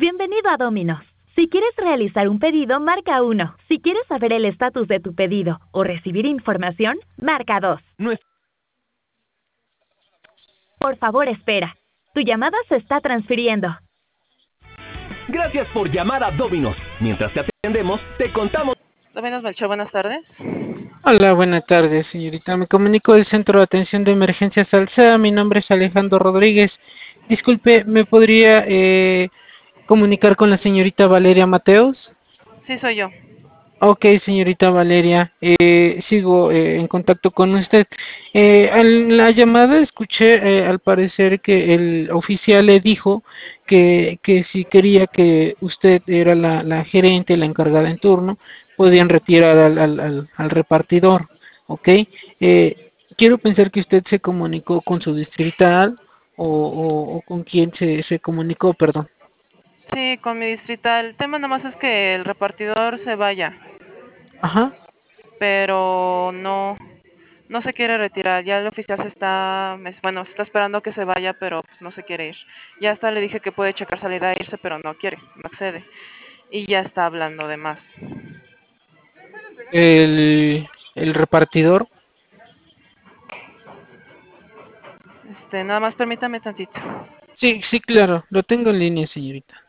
Bienvenido a Domino's. Si quieres realizar un pedido, marca 1. Si quieres saber el estatus de tu pedido o recibir información, marca 2. Por favor, espera. Tu llamada se está transfiriendo. Gracias por llamar a Domino's. Mientras te atendemos, te contamos. Domino's Melchor, buenas tardes. Hola, buenas tardes, señorita. Me comunico del Centro de Atención de Emergencias Alsea. Mi nombre es Alejandro Rodríguez. Disculpe, ¿me podría comunicar con la señorita Valeria Mateos? Sí, soy yo. Ok, señorita Valeria, sigo en contacto con usted. En la llamada escuché, al parecer, que el oficial le dijo que si quería que usted era la gerente, la encargada en turno, podían retirar al repartidor, ¿ok? Quiero pensar que usted se comunicó con su distrital o con quién se comunicó, perdón. Sí, con mi distrital. El tema nomás es que el repartidor se vaya, Ajá. pero no se quiere retirar. Ya el oficial bueno, está esperando que se vaya, pero pues, no se quiere ir. Ya hasta le dije que puede checar salida e irse, pero no quiere, no accede. Y ya está hablando de más. El repartidor. Nada más permítame tantito. Sí, sí, claro, lo tengo en línea, señorita.